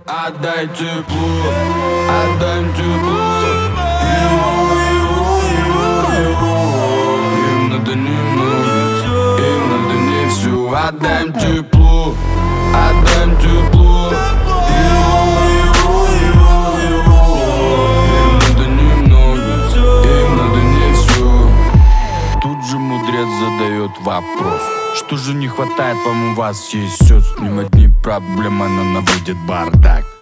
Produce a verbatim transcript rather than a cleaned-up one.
Отдай тепло, отдай тепло. Им надо немного, им надо не все. Отдай тепло, отдай тепло. Им надо немного, им надо не все. Тут же мудрец задает вопрос: что же не хватает вам, у вас есть все? С ним одни проблемы, она наводит бардак.